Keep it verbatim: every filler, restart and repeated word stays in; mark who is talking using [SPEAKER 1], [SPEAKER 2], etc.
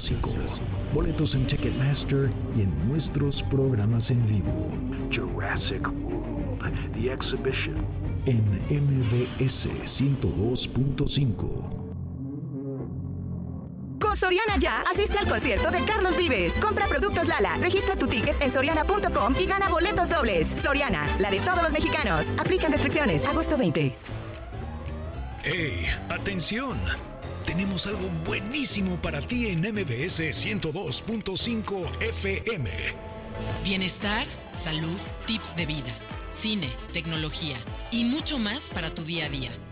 [SPEAKER 1] clásico. Boletos en Ticketmaster y en nuestros programas en vivo. Jurassic World, The Exhibition, en M B S ciento dos punto cinco.
[SPEAKER 2] Con Soriana Ya, asiste al concierto de Carlos Vives. Compra productos Lala, registra tu ticket en soriana punto com y gana boletos dobles. Soriana, la de todos los mexicanos. Aplican restricciones. Agosto veinte.
[SPEAKER 3] ¡Hey! ¡Atención! Tenemos algo buenísimo para ti en M B S ciento dos punto cinco F M.
[SPEAKER 4] Bienestar, salud, tips de vida, cine, tecnología y mucho más para tu día a día.